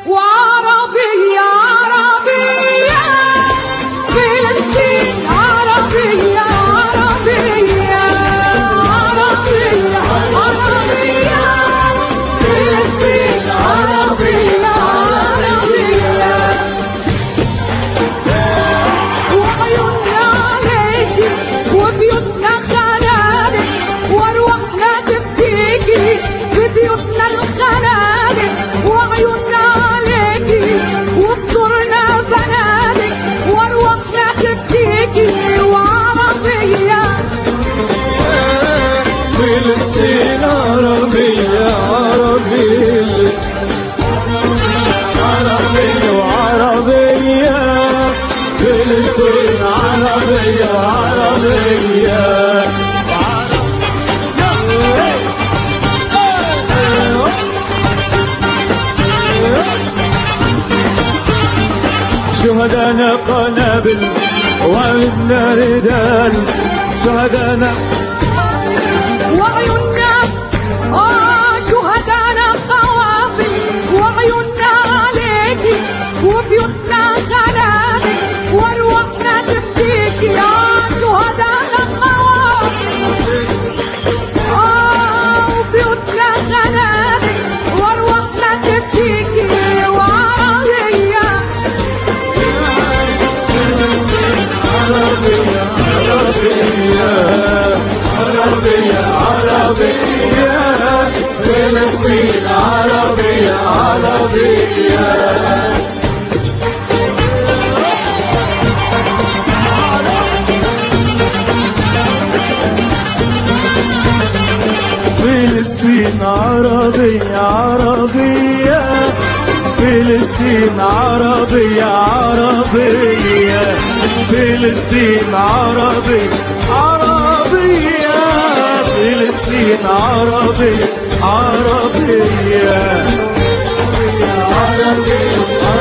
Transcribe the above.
وعربية عربية، فلسطين عربية عربية عربية عربية، فلسطين عربية عربية. وعيوننا عليكي وبيوتنا خنادق، وارواحنا تبكيكي في بيوتنا الخنادق. وعيوننا عليكي وبطرنا بنادق، وارواحنا تبكيكي. وعربية فلسطين عربية عربية عربية وعربية، فلسطين عربية عربية. شهدانا قنابل وعندنا رجال، شهدانا وعيوننا شهدانا قوافل. وعيوننا عليكي وبيوتنا خنادق، وارواحنا تبكيكي. شهدانا قوافل وبيوتنا خنادق، وارواحنا تبكيكي. وعربية عربية عربية عربية، فلسطين عربية عربية. فلسطين عربية عربية، فلسطين عربية عربية، فلسطين عربية عربية، فلسطين عربية عربية عربية